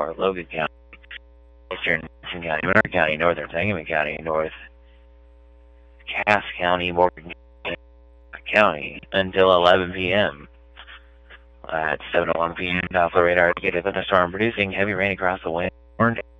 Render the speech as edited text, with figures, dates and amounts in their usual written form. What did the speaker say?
North Logan County, Eastern Madison County, Monroe County, Northern Sangamon County, North Cass County, Morgan County until 11 p.m. At 7:01 p.m., Doppler radar indicated thunderstorm producing heavy rain across the wind.